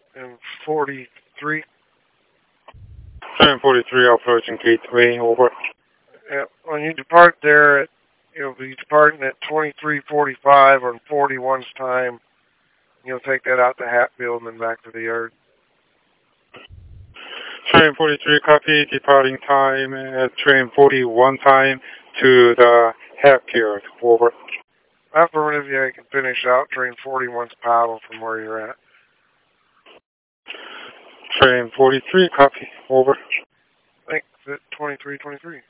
and 43. Train 43 approaching Gateway, over. When you depart there, you'll be departing at 23:45 on 41's time. You'll take that out to Hatfield and then back to the yard. Train 43 copy, departing time at train 41 time to the Hatfield, over. Affirmative, yeah, you can finish out train 41's paddle from where you're at. Train 43 copy, over. Thanks, at 23:23.